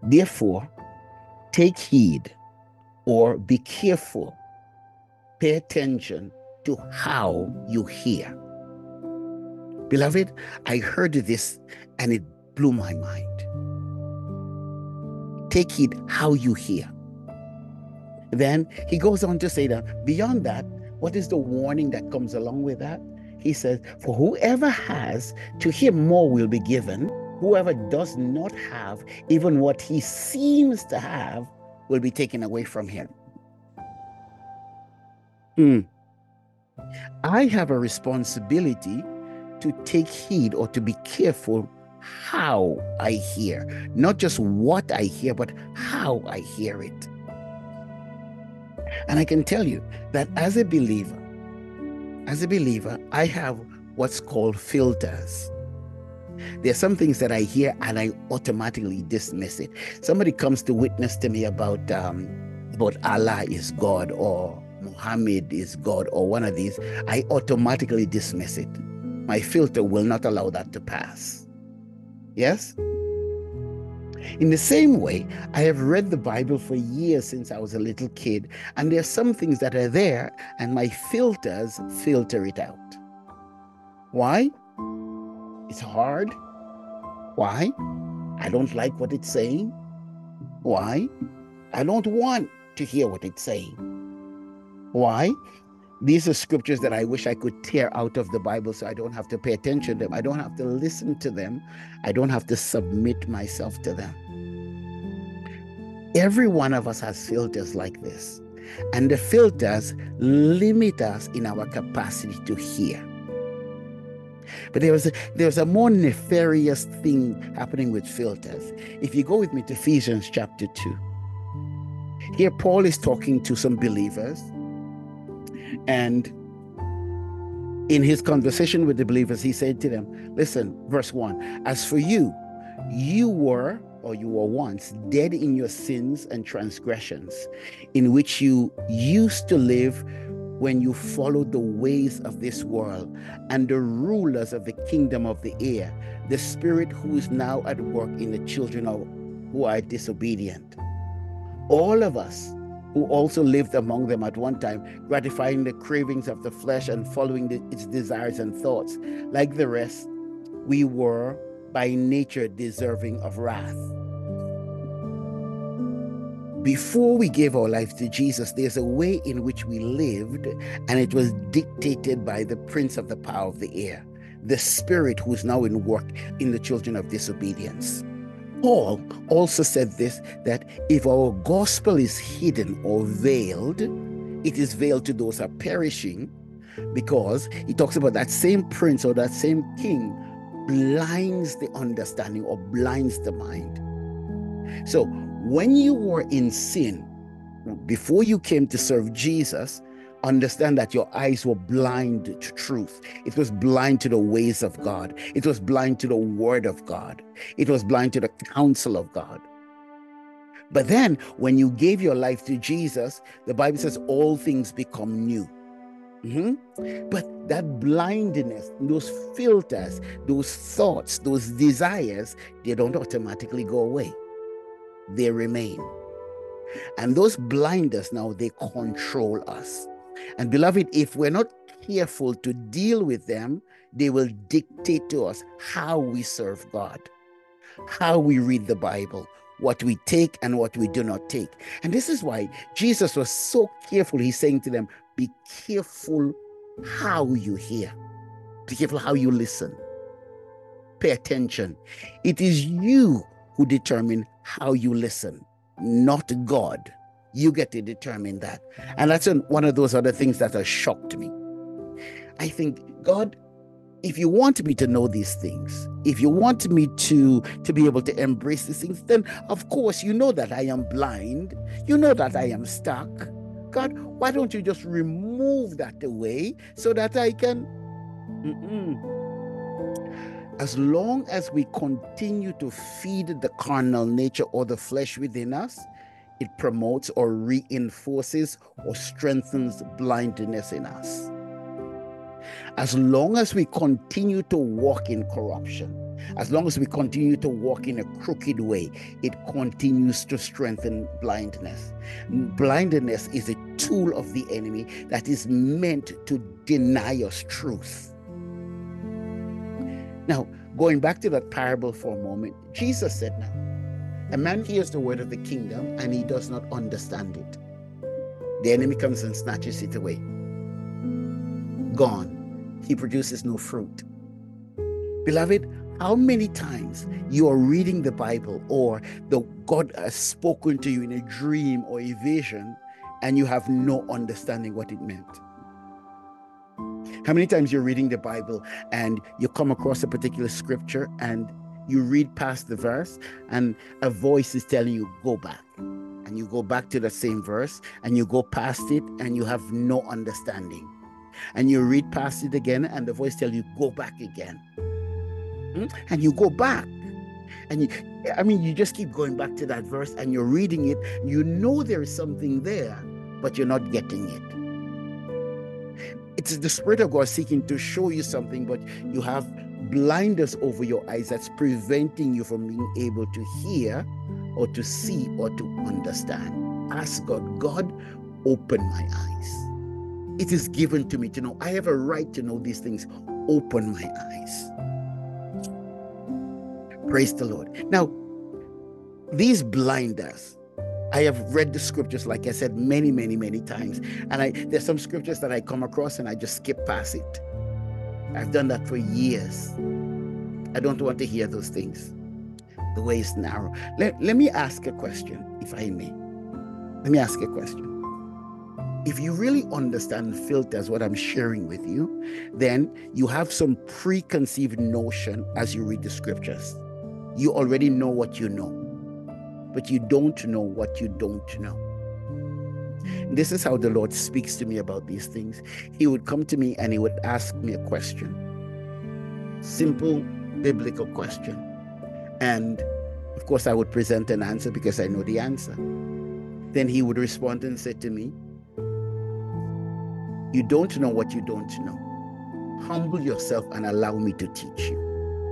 Therefore, take heed or be careful. Pay attention to how you hear. Beloved, I heard this and it blew my mind. Take heed how you hear. Then he goes on to say that beyond that, what is the warning that comes along with that? He says, for whoever has, to him more will be given. Whoever does not have, even what he seems to have, will be taken away from him. I have a responsibility to take heed or to be careful how I hear. Not just what I hear, but how I hear it. And I can tell you that as a believer, I have what's called filters. There are some things that I hear and I automatically dismiss it. Somebody comes to witness to me about Allah is God or Muhammad is God or one of these. I automatically dismiss it. My filter will not allow that to pass. Yes? In the same way, I have read the Bible for years since I was a little kid, and there are some things that are there, and my filters filter it out. Why? It's hard. Why? I don't like what it's saying. Why? I don't want to hear what it's saying. Why? These are scriptures that I wish I could tear out of the Bible so I don't have to pay attention to them. I don't have to listen to them. I don't have to submit myself to them. Every one of us has filters like this. And the filters limit us in our capacity to hear. But there's a more nefarious thing happening with filters. If you go with me to Ephesians chapter 2. Here Paul is talking to some believers. And in his conversation with the believers, he said to them, listen, verse 1, as for you, you were once dead in your sins and transgressions, in which you used to live when you followed the ways of this world and the rulers of the kingdom of the air, the spirit who is now at work in the children who are disobedient. All of us who also lived among them at one time, gratifying the cravings of the flesh and following its desires and thoughts. Like the rest, we were by nature deserving of wrath. Before we gave our life to Jesus, there's a way in which we lived, and it was dictated by the prince of the power of the air, the spirit who is now in work in the children of disobedience. Paul also said this, that if our gospel is hidden or veiled, it is veiled to those who are perishing, because he talks about that same prince or that same king blinds the understanding or blinds the mind. So when you were in sin, before you came to serve Jesus, understand that your eyes were blind to truth. It was blind to the ways of God. It was blind to the word of God. It was blind to the counsel of God. But then when you gave your life to Jesus, the Bible says all things become new. But that blindness, those filters, those thoughts, those desires, they don't automatically go away. They remain. And those blinders now, they control us. And beloved, if we're not careful to deal with them, they will dictate to us how we serve God, how we read the Bible, what we take and what we do not take. And this is why Jesus was so careful. He's saying to them, be careful how you hear. Be careful how you listen. Pay attention. It is you who determine how you listen, not God. You get to determine that. And that's one of those other things that has shocked me. I think, God, if you want me to know these things, if you want me to be able to embrace these things, then of course you know that I am blind. You know that I am stuck. God, why don't you just remove that away so that I can... As long as we continue to feed the carnal nature or the flesh within us, it promotes or reinforces or strengthens blindness in us. As long as we continue to walk in corruption, As long as we continue to walk in a crooked way, it continues to strengthen blindness. Blindness is a tool of the enemy that is meant to deny us truth. Now, going back to that parable for a moment, Jesus said, now, a man hears the word of the kingdom and he does not understand it. The enemy comes and snatches it away. Gone. He produces no fruit. Beloved, how many times you are reading the Bible or God has spoken to you in a dream or a vision and you have no understanding what it meant? How many times you're reading the Bible and you come across a particular scripture and you read past the verse and a voice is telling you, go back. And you go back to the same verse and you go past it and you have no understanding. And you read past it again and the voice tells you, go back again. And you go back. And you just keep going back to that verse and you're reading it. You know there is something there, but you're not getting it. It's the Spirit of God seeking to show you something, but you have blinders over your eyes that's preventing you from being able to hear or to see or to understand. Ask God, God, open my eyes. It is given to me to know. I have a right to know these things. Open my eyes. Praise the Lord. Now, these blinders, I have read the scriptures, like I said, many, many, many times. And there's some scriptures that I come across and I just skip past it. I've done that for years. I don't want to hear those things. The way is narrow. Let me ask a question, if I may. Let me ask a question. If you really understand filters, what I'm sharing with you, then you have some preconceived notion as you read the scriptures. You already know what you know, but you don't know what you don't know. This is how the Lord speaks to me about these things. He would come to me and he would ask me a question. Simple biblical question. And of course, I would present an answer because I know the answer. Then he would respond and say to me, you don't know what you don't know. Humble yourself and allow me to teach you.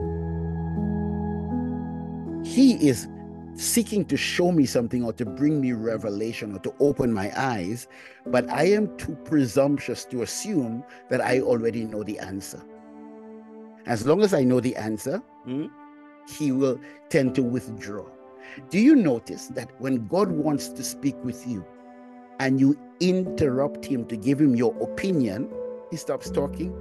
He is seeking to show me something or to bring me revelation or to open my eyes, but I am too presumptuous to assume that I already know the answer. As long as I know the answer, he will tend to withdraw. Do you notice that when God wants to speak with you and you interrupt him to give him your opinion, he stops talking?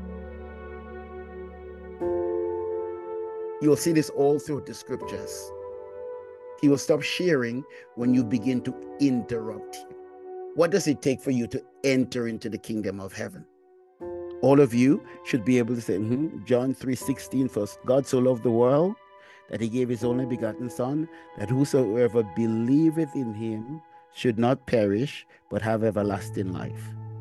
You'll see this all through the scriptures. He will stop sharing when you begin to interrupt him. What does it take for you to enter into the kingdom of heaven? All of you should be able to say, John 3:16, for God so loved the world that he gave his only begotten Son, that whosoever believeth in him should not perish, but have everlasting life.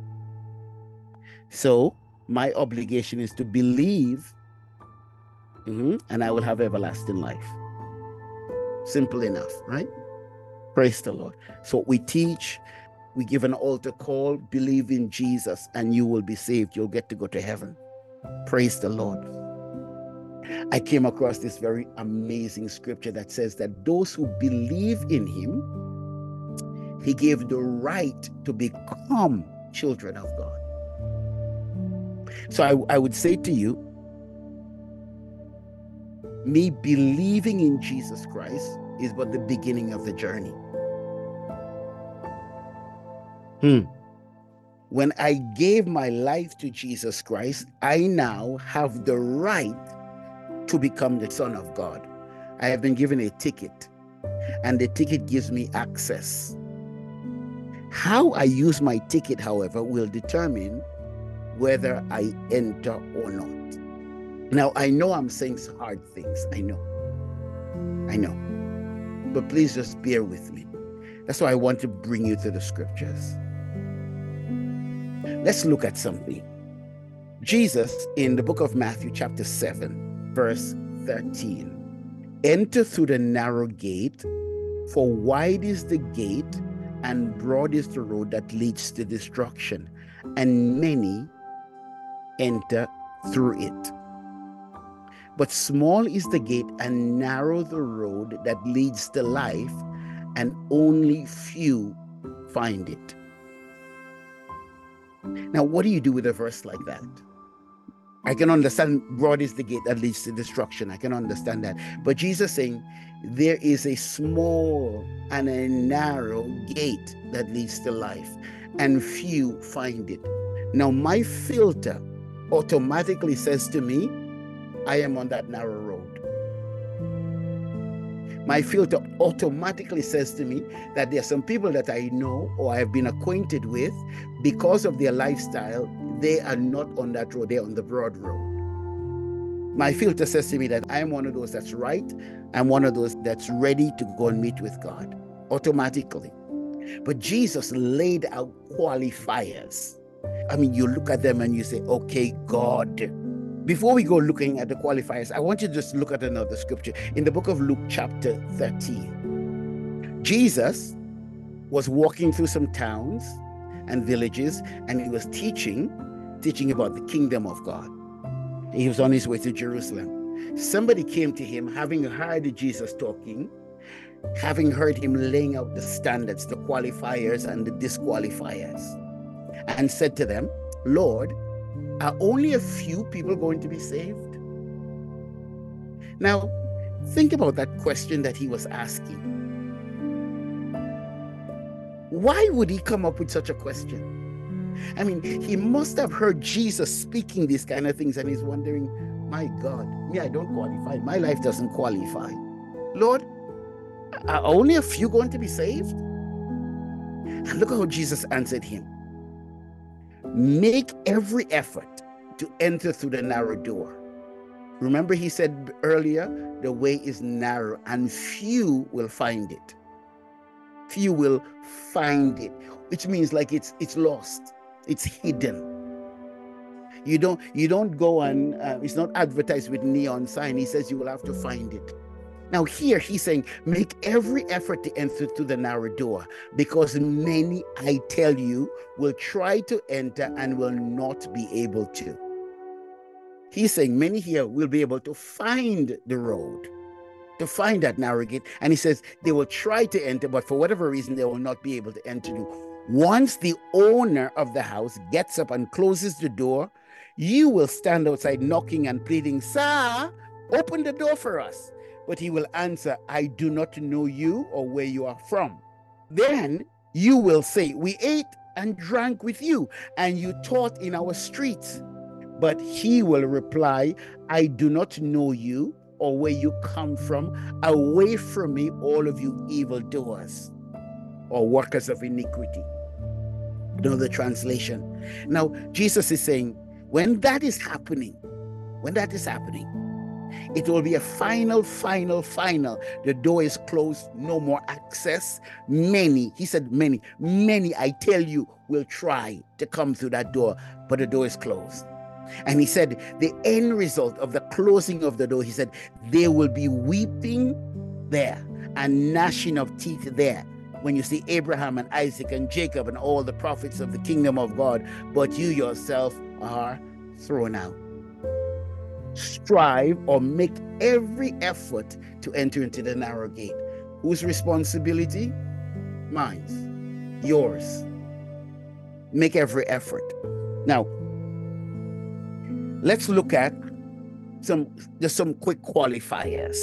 So my obligation is to believe, and I will have everlasting life. Simple enough, right? Praise the Lord. So we teach, we give an altar call, believe in Jesus, and you will be saved. You'll get to go to heaven. Praise the Lord. I came across this very amazing scripture that says that those who believe in him, he gave the right to become children of God. So I would say to you, me believing in Jesus Christ is but the beginning of the journey. When I gave my life to Jesus Christ, I now have the right to become the Son of God. I have been given a ticket, and the ticket gives me access. How I use my ticket, however, will determine whether I enter or not. Now, I know I'm saying some hard things. I know. But please just bear with me. That's why I want to bring you to the scriptures. Let's look at something. Jesus, in the book of Matthew, chapter 7, verse 13, enter through the narrow gate, for wide is the gate and broad is the road that leads to destruction, and many enter through it. But small is the gate and narrow the road that leads to life, and only few find it. Now, what do you do with a verse like that? I can understand broad is the gate that leads to destruction. I can understand that. But Jesus saying there is a small and a narrow gate that leads to life, and few find it. Now, my filter automatically says to me, I am on that narrow road. My filter automatically says to me that there are some people that I know or I have been acquainted with, because of their lifestyle, they are not on that road, they're on the broad road. My filter says to me that I'm one of those that's right. I'm one of those that's ready to go and meet with God, automatically. But Jesus laid out qualifiers. I mean, you look at them and you say, okay, God. Before we go looking at the qualifiers, I want you to just look at another scripture. In the book of Luke chapter 13, Jesus was walking through some towns and villages, and he was teaching about the kingdom of God. He was on his way to Jerusalem. Somebody came to him, having heard Jesus talking, having heard him laying out the standards, the qualifiers and the disqualifiers, and said to them, Lord, are only a few people going to be saved? Now, think about that question that he was asking. Why would he come up with such a question? I mean, he must have heard Jesus speaking these kind of things, and he's wondering, my God, me, I don't qualify. My life doesn't qualify. Lord, are only a few going to be saved? And look how Jesus answered him. Make every effort to enter through the narrow door. Remember, he said earlier, the way is narrow and few will find it. Few will find it, which means like it's lost, it's hidden. You don't go and it's not advertised with neon sign. He says you will have to find it. Now here he's saying, make every effort to enter through the narrow door, because many, I tell you, will try to enter and will not be able to. He's saying many here will be able to find the road, to find that narrow gate. And he says they will try to enter, but for whatever reason, they will not be able to enter. Once the owner of the house gets up and closes the door, you will stand outside knocking and pleading, Sir, open the door for us. But he will answer, I do not know you or where you are from. Then you will say, we ate and drank with you, and you taught in our streets. But he will reply, I do not know you or where you come from. Away from me, all of you evildoers, or workers of iniquity. Another translation. Now, Jesus is saying, when that is happening, it will be a final. The door is closed, no more access. Many, he said many, I tell you, will try to come through that door, but the door is closed. And he said, the end result of the closing of the door, he said, there will be weeping there and gnashing of teeth there when you see Abraham and Isaac and Jacob and all the prophets of the kingdom of God, but you yourself are thrown out. Strive or make every effort to enter into the narrow gate. Whose responsibility? Mine. Yours. Make every effort. Now, let's look at some quick qualifiers.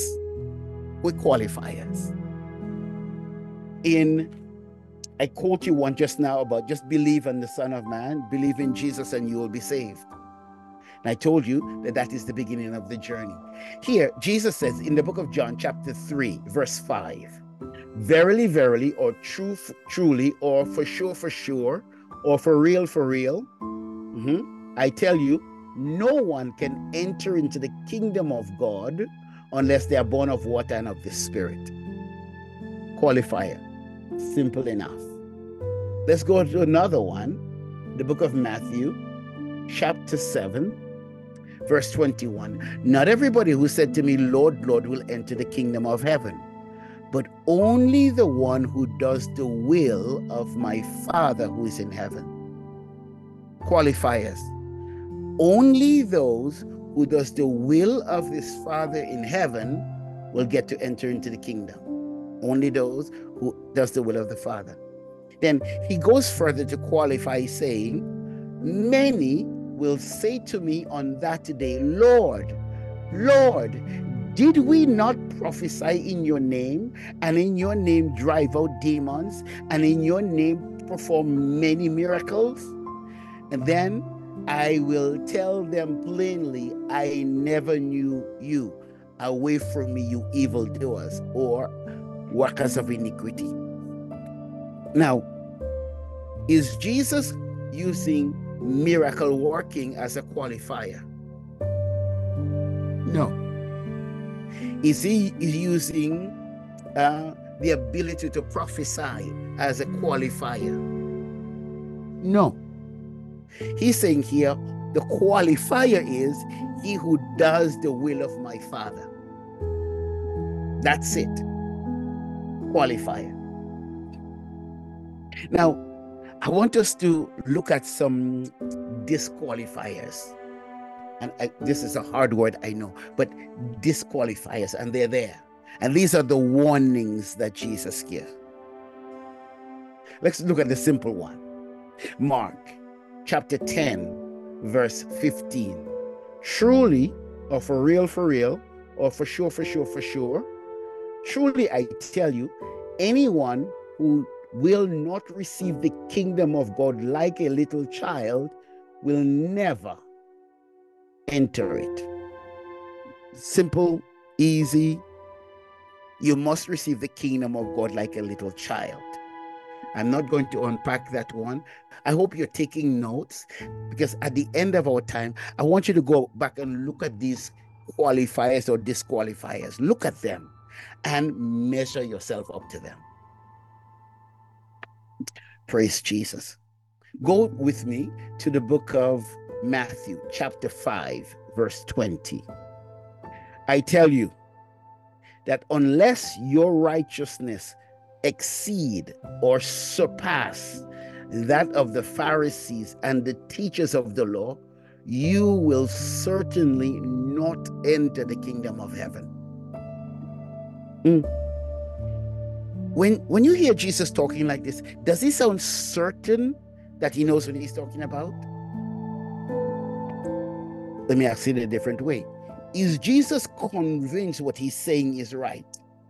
I quote you one just now about just believe in the Son of Man, believe in Jesus and you will be saved. And I told you that is the beginning of the journey. Here, Jesus says in the book of John, chapter 3, verse 5, verily, verily, or truly, or for sure, or for real, I tell you, no one can enter into the kingdom of God unless they are born of water and of the Spirit. Qualifier. Simple enough. Let's go to another one. The book of Matthew, chapter 7, verse 21. Not everybody who said to me, Lord, Lord, will enter the kingdom of heaven, but only the one who does the will of my Father who is in heaven. Qualifiers. Only those who does the will of his Father in heaven will get to enter into the kingdom. Only those who does the will of the Father. Then he goes further to qualify, saying, many will say to me on that day, Lord, Lord, did we not prophesy in your name, and in your name drive out demons, and in your name perform many miracles? And then I will tell them plainly, I never knew you. Away from me, you evildoers, or workers of iniquity. Now, is Jesus using miracle working as a qualifier? No. Is he using the ability to prophesy as a qualifier? No. He's saying here, the qualifier is he who does the will of my Father. That's it. Qualifier. Now, I want us to look at some disqualifiers. And this is a hard word, I know, but disqualifiers, and they're there. And these are the warnings that Jesus gives. Let's look at the simple one. Mark chapter 10, verse 15. Truly, or for real, or for sure, truly I tell you, anyone who will not receive the kingdom of God like a little child will never enter it. Simple, easy. You must receive the kingdom of God like a little child. I'm not going to unpack that one. I hope you're taking notes, because at the end of our time, I want you to go back and look at these qualifiers or disqualifiers. Look at them and measure yourself up to them. Praise Jesus. Go with me to the book of Matthew, chapter 5, verse 20. I tell you that unless your righteousness exceed or surpass that of the Pharisees and the teachers of the law, you will certainly not enter the kingdom of heaven. When you hear Jesus talking like this, does he sound certain that he knows what he's talking about? Let me ask it a different way. Is Jesus convinced what he's saying is right?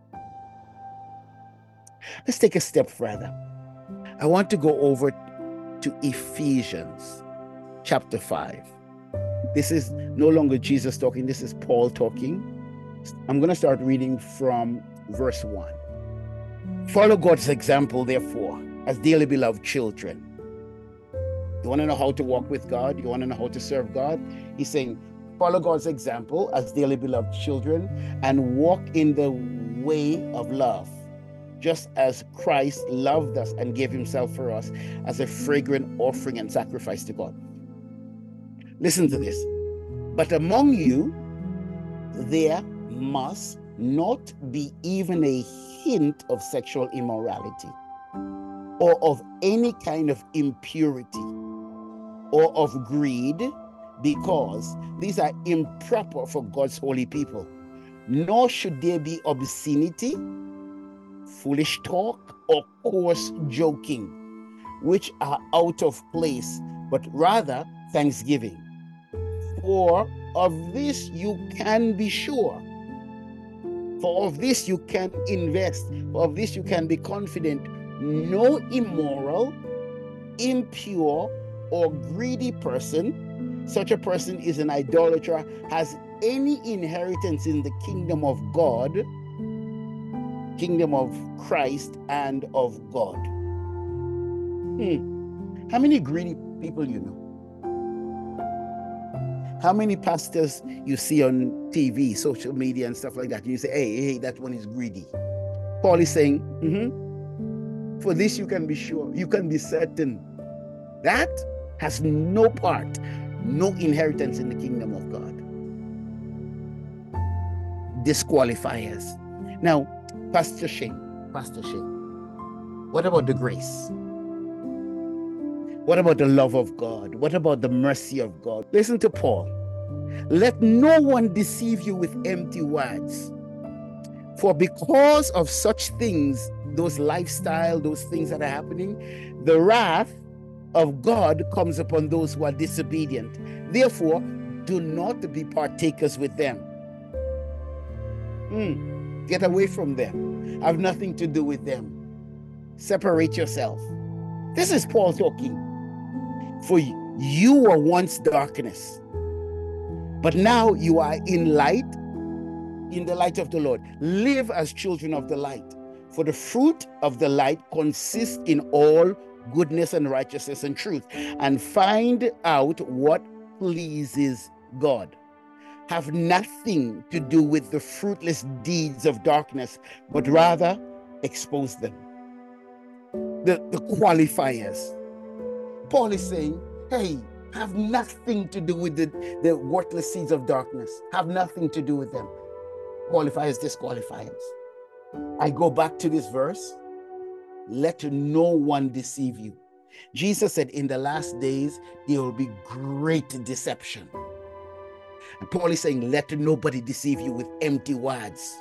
Let's take a step further. I want to go over to Ephesians chapter 5. This is no longer Jesus talking, this is Paul talking. I'm going to start reading from verse 1. Follow God's example, therefore, as dearly beloved children. You want to know how to walk with God? You want to know how to serve God? He's saying, follow God's example as dearly beloved children and walk in the way of love, just as Christ loved us and gave himself for us as a fragrant offering and sacrifice to God. Listen to this. But among you, there must not be even a hint of sexual immorality, or of any kind of impurity, or of greed, because these are improper for God's holy people. Nor should there be obscenity, foolish talk, or coarse joking, which are out of place, but rather thanksgiving. For of this you can be sure. For of this you can invest. For of this you can be confident. No immoral, impure, or greedy person, such a person is an idolater, has any inheritance in the kingdom of God, kingdom of Christ and of God. How many greedy people you know? How many pastors you see on TV, social media and stuff like that, and you say, hey, that one is greedy? Paul is saying, for this you can be sure, you can be certain. That has no part, no inheritance in the kingdom of God. Disqualifiers. Now, Pastor Shane, what about the grace? What about the love of God? What about the mercy of God? Listen to Paul. Let no one deceive you with empty words. For because of such things, those lifestyle, those things that are happening, the wrath of God comes upon those who are disobedient. Therefore, do not be partakers with them. Get away from them. Have nothing to do with them. Separate yourself. This is Paul talking. For you were once darkness, but now you are in light, in the light of the Lord. Live as children of the light. For the fruit of the light consists in all goodness and righteousness and truth. And find out what pleases God. Have nothing to do with the fruitless deeds of darkness, but rather expose them. The qualifiers. Paul is saying, hey, have nothing to do with the worthless seeds of darkness. Have nothing to do with them. Qualifiers, disqualifiers. I go back to this verse. Let no one deceive you. Jesus said in the last days, there will be great deception. And Paul is saying, let nobody deceive you with empty words.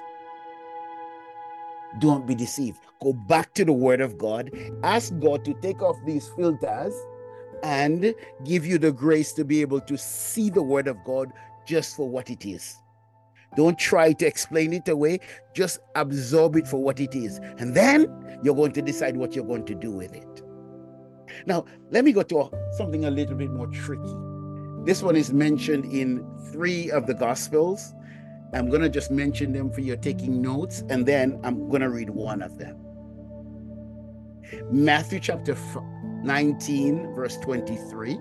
Don't be deceived. Go back to the word of God. Ask God to take off these filters and give you the grace to be able to see the word of God just for what it is. Don't try to explain it away. Just absorb it for what it is. And then you're going to decide what you're going to do with it. Now, let me go to something a little bit more tricky. This one is mentioned in 3 of the Gospels. I'm going to just mention them for you taking notes, and then I'm going to read one of them. Matthew chapter 19, verse 23.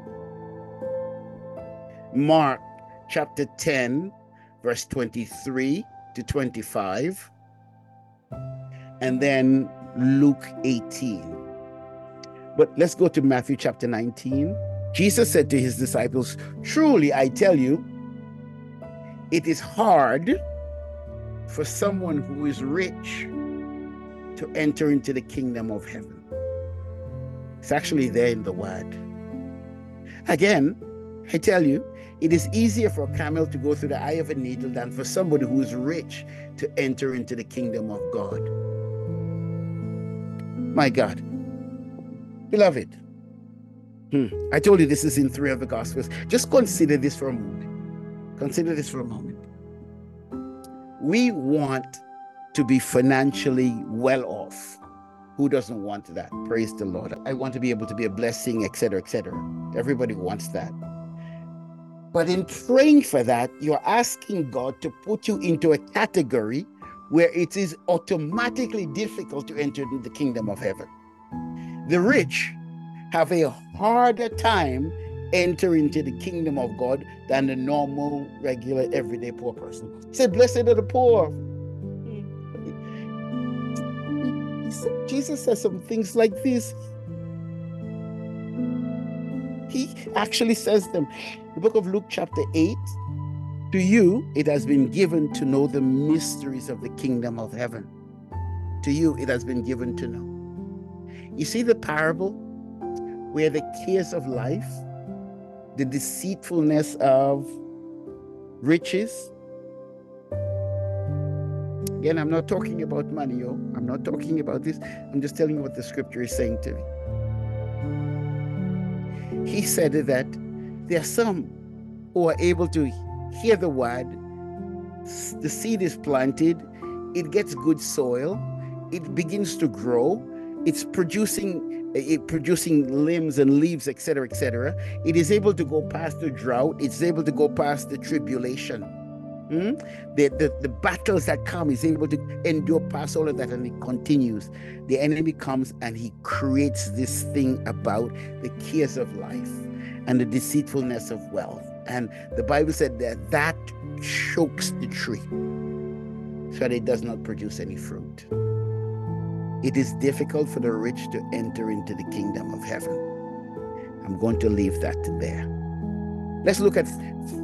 Mark chapter 10, verse 23 to 25. And then Luke 18. But let's go to Matthew chapter 19. Jesus said to his disciples, truly, I tell you, it is hard for someone who is rich to enter into the kingdom of heaven. It's actually there in the word. Again, I tell you, it is easier for a camel to go through the eye of a needle than for somebody who is rich to enter into the kingdom of God. My God. Beloved, I told you this is in 3 of the Gospels. Just consider this for a moment. Consider this for a moment. We want to be financially well off. Who doesn't want that? Praise the Lord. I want to be able to be a blessing, etc., etc. Everybody wants that. But in praying for that, you're asking God to put you into a category where it is automatically difficult to enter into the kingdom of heaven. The rich have a harder time entering into the kingdom of God than the normal, regular, everyday poor person. He said, blessed are the poor. Jesus says some things like this. He actually says them. The book of Luke chapter 8, to you it has been given to know the mysteries of the kingdom of heaven. To you it has been given to know. You see the parable where the cares of life, the deceitfulness of riches. Again, I'm not talking about money, I'm not talking about this. I'm just telling you what the scripture is saying to me. He said that there are some who are able to hear the word, the seed is planted, it gets good soil, it begins to grow, it's producing limbs and leaves, etc., etc. It is able to go past the drought. It's able to go past the tribulation. The battles that come, is able to endure past all of that, and it continues. The enemy comes and he creates this thing about the cares of life and the deceitfulness of wealth. And the Bible said that chokes the tree so that it does not produce any fruit. It is difficult for the rich to enter into the kingdom of heaven. I'm going to leave that there. Let's look at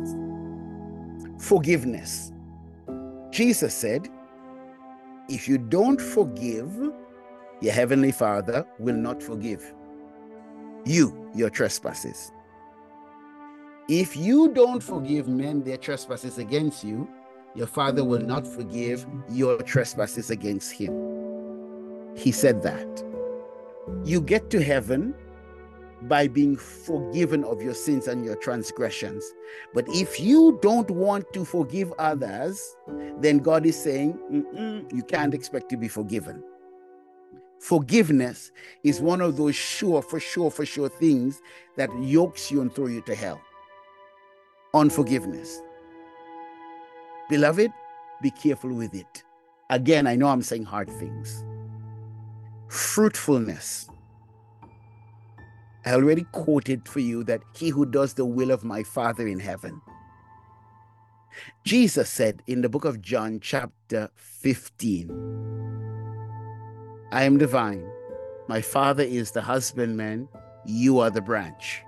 forgiveness. Jesus said, if you don't forgive, your heavenly Father will not forgive you your trespasses. If you don't forgive men their trespasses against you, your Father will not forgive your trespasses against him. He said that. You get to heaven by being forgiven of your sins and your transgressions. But if you don't want to forgive others, then God is saying, you can't expect to be forgiven. Forgiveness is one of those for sure things that yokes you and throw you to hell. Unforgiveness. Beloved, be careful with it. Again, I know I'm saying hard things. Fruitfulness. I already quoted for you that he who does the will of my Father in heaven. Jesus said in the book of John, chapter 15, I am the vine, my Father is the husbandman, you are the branch.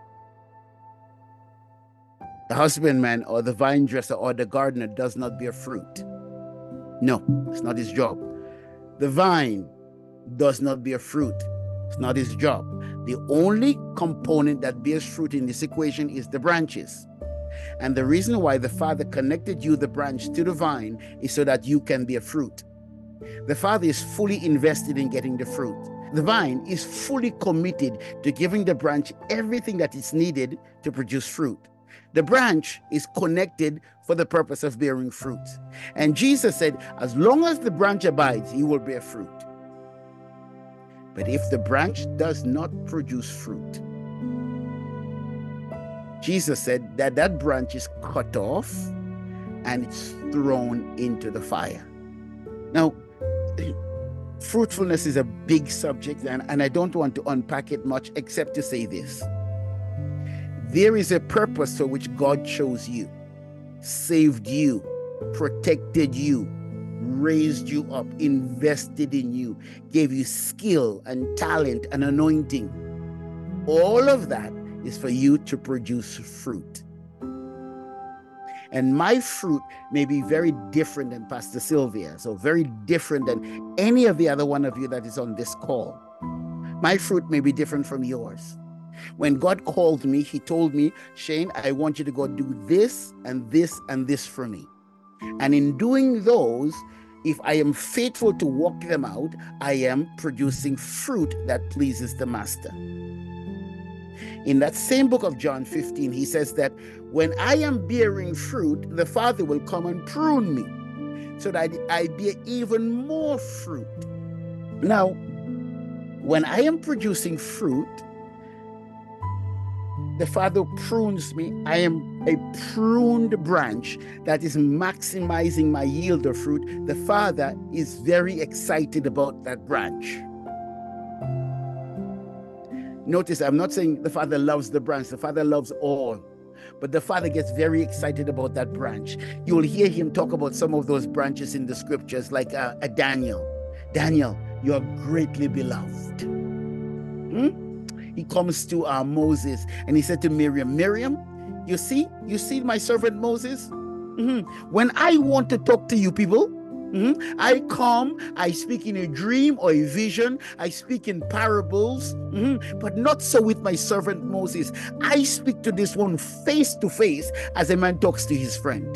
The husbandman or the vine dresser or the gardener does not bear fruit. No, it's not his job. The vine does not bear fruit. It's not his job. The only component that bears fruit in this equation is the branches. And the reason why the Father connected you, the branch, to the vine is so that you can bear fruit. The Father is fully invested in getting the fruit. The vine is fully committed to giving the branch everything that is needed to produce fruit. The branch is connected for the purpose of bearing fruit. And Jesus said, as long as the branch abides, he will bear fruit. But if the branch does not produce fruit, Jesus said that that branch is cut off and it's thrown into the fire. Now, fruitfulness is a big subject, and I don't want to unpack it much except to say this. There is a purpose for which God chose you, saved you, protected you, raised you up, invested in you, gave you skill and talent and anointing. All of that is for you to produce fruit. And my fruit may be very different than Pastor Sylvia's, or very different than any of the other one of you that is on this call. My fruit may be different from yours. When God called me, he told me, Shane, I want you to go do this and this and this for me. And in doing those, if I am faithful to walk them out, I am producing fruit that pleases the Master. In that same book of John 15, he says that when I am bearing fruit, the Father will come and prune me so that I bear even more fruit. Now, when I am producing fruit, the Father prunes me. I am a pruned branch that is maximizing my yield of fruit. The Father is very excited about that branch. Notice, I'm not saying the Father loves the branch. The Father loves all. But the Father gets very excited about that branch. You will hear him talk about some of those branches in the scriptures, like Daniel. Daniel, you are greatly beloved. He comes to Moses and he said to Miriam, Miriam, you see my servant Moses? When I want to talk to you people, I come, I speak in a dream or a vision, I speak in parables, but not so with my servant Moses. I speak to this one face to face as a man talks to his friend.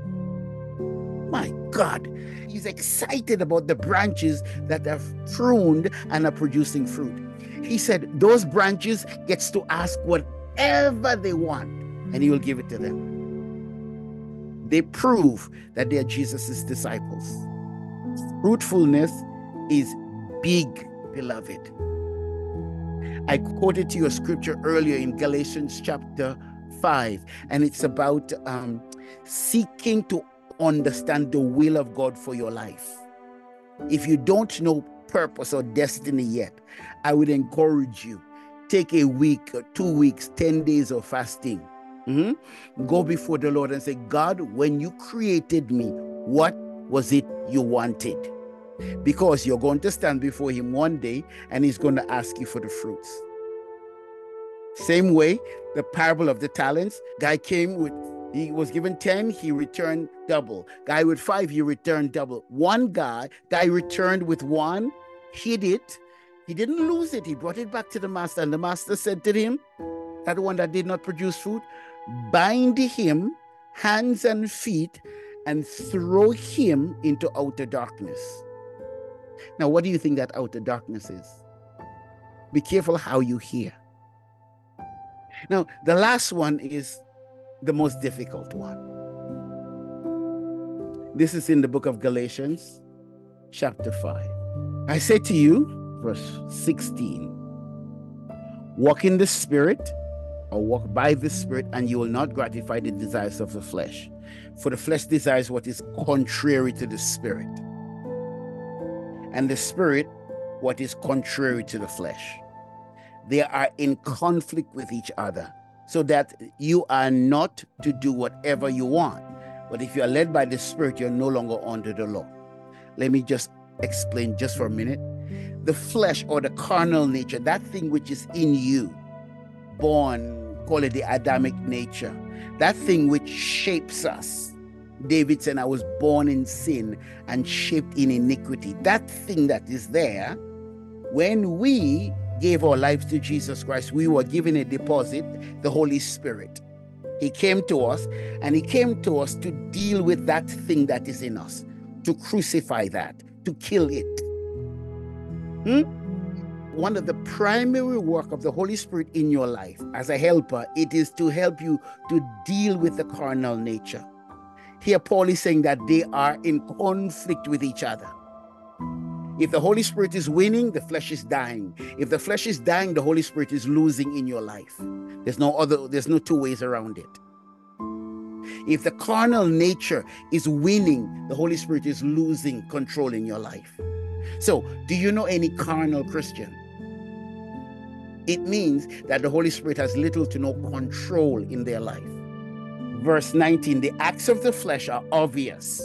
My God, he's excited about the branches that are pruned and are producing fruit. He said those branches gets to ask whatever they want and he will give it to them. They prove that they are Jesus' disciples. Fruitfulness is big, beloved. I quoted to you a scripture earlier in Galatians chapter 5, and it's about seeking to understand the will of God for your life. If you don't know purpose or destiny yet, I would encourage you, take a week or 2 weeks, 10 days of fasting. Go before the Lord and say, God, when you created me, what was it you wanted? Because you're going to stand before him one day and he's going to ask you for the fruits. Same way, the parable of the talents, guy he was given 10, he returned double. Guy with 5, he returned double. One guy returned with 1, hid it. He didn't lose it. He brought it back to the master. And the master said to him, that one that did not produce fruit, bind him hands and feet, and throw him into outer darkness. Now, what do you think that outer darkness is? Be careful how you hear. Now, the last one is the most difficult one. This is in the book of Galatians, chapter 5. I say to you, verse 16, walk in the Spirit, or walk by the Spirit, and you will not gratify the desires of the flesh. For the flesh desires what is contrary to the Spirit, and the Spirit what is contrary to the flesh. They are in conflict with each other, so that you are not to do whatever you want. But if you are led by the Spirit, you're no longer under the law. Let me just explain just for a minute. The flesh, or the carnal nature, that thing which is in you, born, call it the Adamic nature, that thing which shapes us. David said, I was born in sin and shaped in iniquity. That thing that is there, when we gave our lives to Jesus Christ, we were given a deposit, the Holy Spirit. He came to us, and he came to us to deal with that thing that is in us, to crucify that, to kill it. One of the primary work of the Holy Spirit in your life as a helper, it is to help you to deal with the carnal nature. Here Paul is saying that they are in conflict with each other. If the Holy Spirit is winning, the flesh is dying. If the flesh is dying, the Holy Spirit is losing in your life. There's no two ways around it. If the carnal nature is winning, the Holy Spirit is losing control in your life. So, do you know any carnal Christian? It means that the Holy Spirit has little to no control in their life. Verse 19, the acts of the flesh are obvious.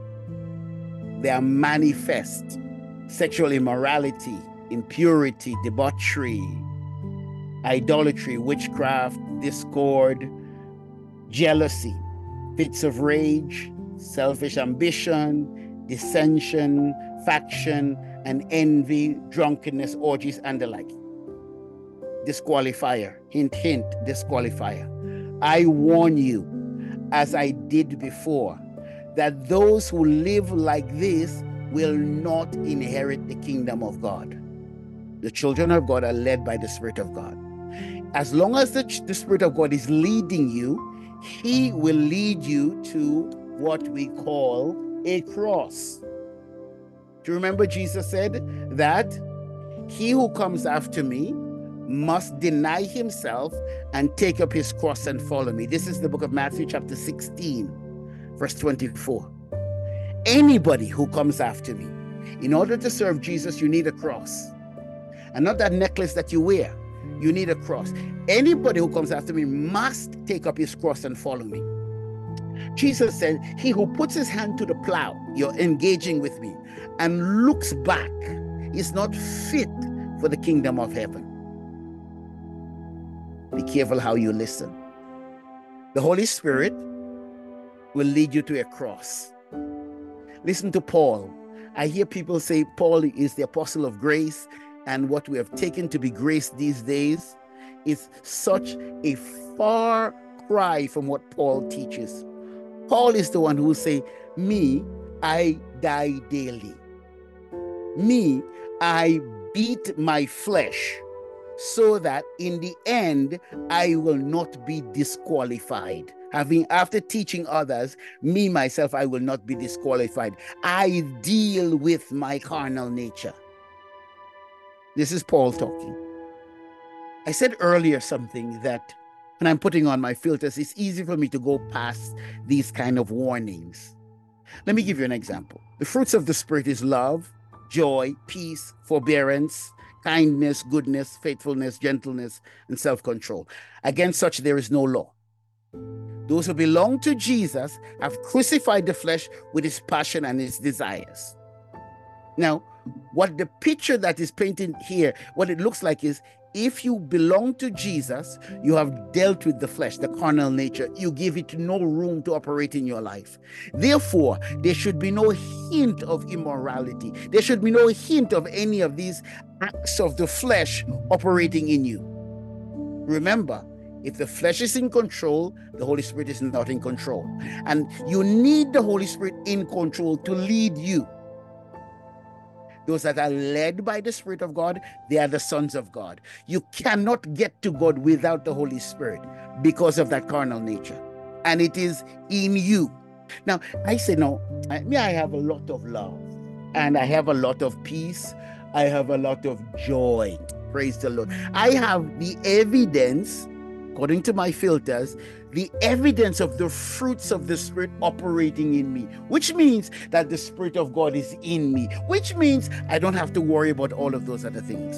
They are manifest. Sexual immorality, impurity, debauchery, idolatry, witchcraft, discord, jealousy, fits of rage, selfish ambition, dissension, faction, and envy, drunkenness, orgies, and the like. Disqualifier, hint, hint, disqualifier. I warn you, as I did before, that those who live like this will not inherit the kingdom of God. The children of God are led by the Spirit of God. As long as the Spirit of God is leading you, he will lead you to what we call a cross. Do you remember Jesus said that he who comes after me must deny himself and take up his cross and follow me? This is the book of Matthew chapter 16, verse 24. Anybody who comes after me, in order to serve Jesus, you need a cross. And not that necklace that you wear. You need a cross. Anybody who comes after me must take up his cross and follow me. Jesus said, he who puts his hand to the plow, you're engaging with me, and looks back is not fit for the kingdom of heaven. Be careful how you listen. The Holy Spirit will lead you to a cross. Listen to Paul. I hear people say Paul is the apostle of grace, and what we have taken to be grace these days is such a far cry from what Paul teaches. Paul is the one who will say, me, I die daily. Me, I beat my flesh so that in the end, I will not be disqualified. After teaching others, me, myself, I will not be disqualified. I deal with my carnal nature. This is Paul talking. I said earlier something that when I'm putting on my filters, it's easy for me to go past these kind of warnings. Let me give you an example. The fruits of the Spirit is love, joy, peace, forbearance, kindness, goodness, faithfulness, gentleness, and self-control. Against such there is no law. Those who belong to Jesus have crucified the flesh with its passion and its desires. Now, what the picture that is painted here, what it looks like is, if you belong to Jesus, you have dealt with the flesh, the carnal nature. You give it no room to operate in your life. Therefore, there should be no hint of immorality. There should be no hint of any of these acts of the flesh operating in you. Remember, If the flesh is in control, the Holy Spirit is not in control. And you need the Holy Spirit in control to lead you. Those that are led by the Spirit of God, they are the sons of God. You cannot get to God without the Holy Spirit because of that carnal nature. And it is in you. Now, I say, no, I have a lot of love. And I have a lot of peace. I have a lot of joy. Praise the Lord. I have the evidence, according to my filters, the evidence of the fruits of the Spirit operating in me, which means that the Spirit of God is in me, which means I don't have to worry about all of those other things.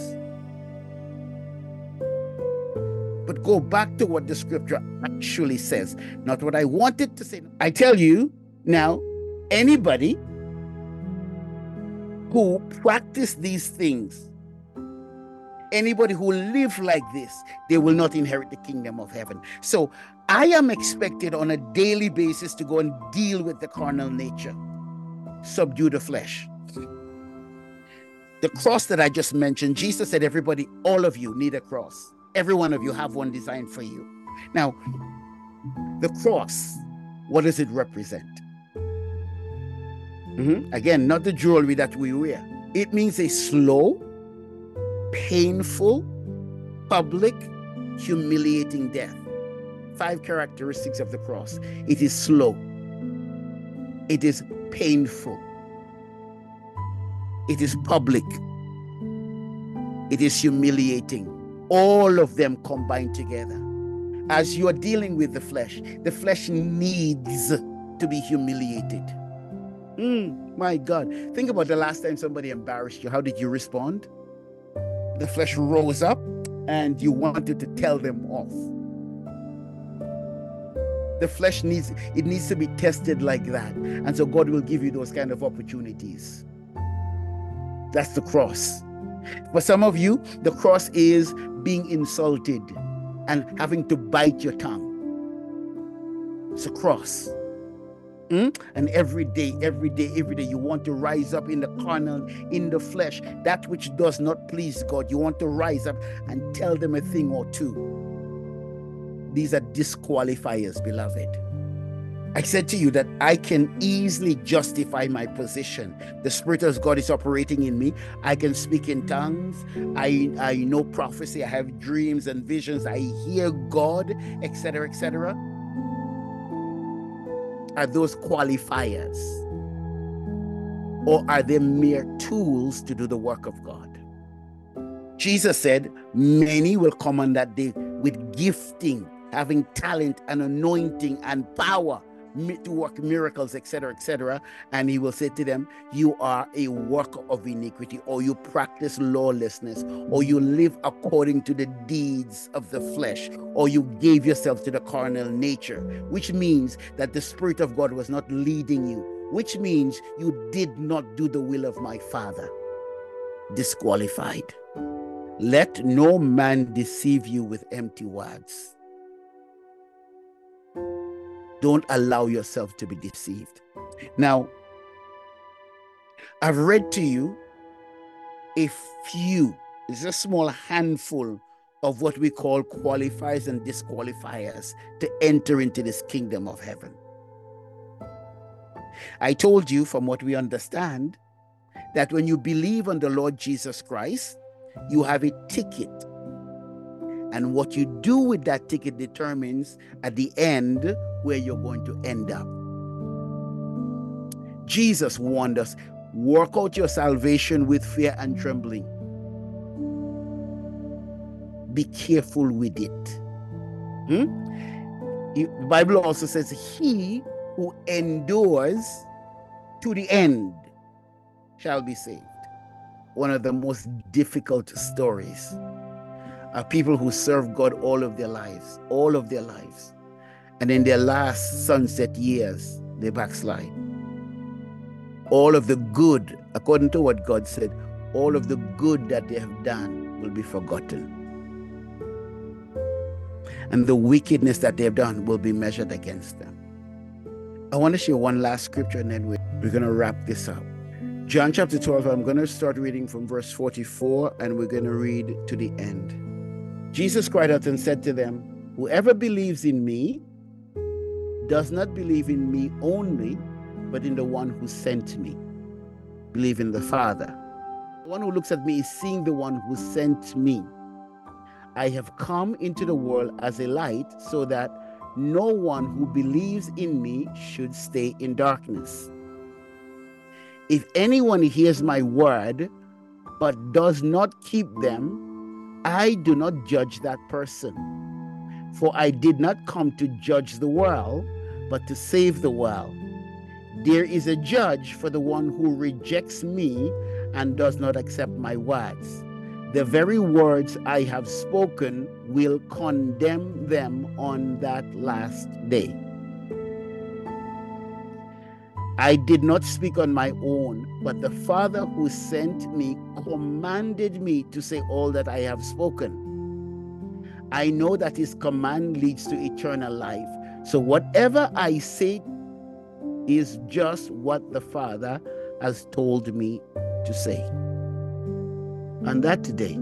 But go back to what the scripture actually says, not what I wanted to say. I tell you now, anybody who practice these things, anybody who live like this, they will not inherit the kingdom of heaven. So I am expected on a daily basis to go and deal with the carnal nature, subdue the flesh. The cross that I just mentioned, Jesus said, everybody, all of you need a cross. Every one of you have one designed for you. Now, the cross, what does it represent? Again, not the jewelry that we wear. It means a slow, painful, public, humiliating death. 5 characteristics of the cross. It is slow. It is painful. It is public. It is humiliating. All of them combined together. As you are dealing with the flesh needs to be humiliated. My God. Think about the last time somebody embarrassed you. How did you respond? The flesh rose up and you wanted to tell them off. The flesh needs to be tested like that. And so God will give you those kind of opportunities. That's the cross. For some of you, the cross is being insulted and having to bite your tongue. It's a cross. And every day, you want to rise up in the carnal, in the flesh, that which does not please God. You want to rise up and tell them a thing or two. These are disqualifiers, beloved. I said to you that I can easily justify my position. The Spirit of God is operating in me. I can speak in tongues. I know prophecy. I have dreams and visions. I hear God, etc., etc. Are those qualifiers? Or are they mere tools to do the work of God? Jesus said, many will come on that day with gifting, having talent and anointing and power to work miracles, etc., etc. And he will say to them, you are a worker of iniquity, or you practice lawlessness, or you live according to the deeds of the flesh, or you gave yourself to the carnal nature, which means that the Spirit of God was not leading you, which means you did not do the will of my Father. Disqualified. Let no man deceive you with empty words. Don't allow yourself to be deceived. Now, I've read to you a few, it's a small handful of what we call qualifiers and disqualifiers to enter into this kingdom of heaven. I told you, from what we understand, that when you believe on the Lord Jesus Christ, you have a ticket. And what you do with that ticket determines at the end where you're going to end up. Jesus warned us, work out your salvation with fear and trembling. Be careful with it. The Bible also says, he who endures to the end shall be saved. One of the most difficult stories are people who serve God all of their lives. And in their last sunset years, they backslide. All of the good, according to what God said, all of the good that they have done will be forgotten. And the wickedness that they have done will be measured against them. I want to share one last scripture and then we're going to wrap this up. John chapter 12, I'm going to start reading from verse 44 and we're going to read to the end. Jesus cried out and said to them, Whoever believes in me does not believe in me only, but in the one who sent me. Believe in the Father. The one who looks at me is seeing the one who sent me. I have come into the world as a light so that no one who believes in me should stay in darkness. If anyone hears my word but does not keep them, I do not judge that person. For I did not come to judge the world, but to save the world. There is a judge for the one who rejects me and does not accept my words. The very words I have spoken will condemn them on that last day. I did not speak on my own, but the Father who sent me commanded me to say all that I have spoken. I know that his command leads to eternal life. So whatever I say is just what the Father has told me to say. On that day,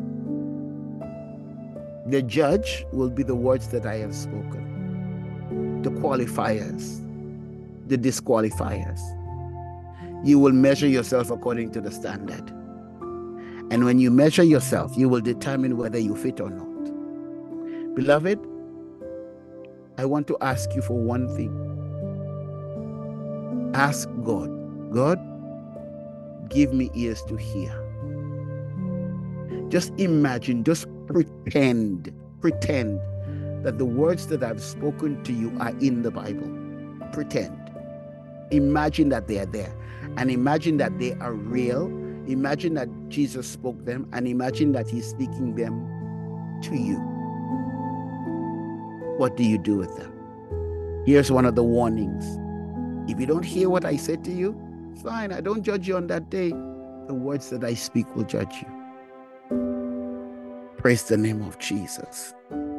the judge will be the words that I have spoken, the qualifiers, the disqualifiers. You will measure yourself according to the standard. And when you measure yourself, you will determine whether you fit or not. Beloved, I want to ask you for one thing. Ask God, God, give me ears to hear. Just imagine, just pretend that the words that I've spoken to you are in the Bible. Pretend. Imagine that they are there, and imagine that they are real. Imagine that Jesus spoke them, and imagine that he's speaking them to you. What do you do with them? Here's one of the warnings. If you don't hear what I said to you, fine, I don't judge you on that day. The words that I speak will judge you. Praise the name of Jesus.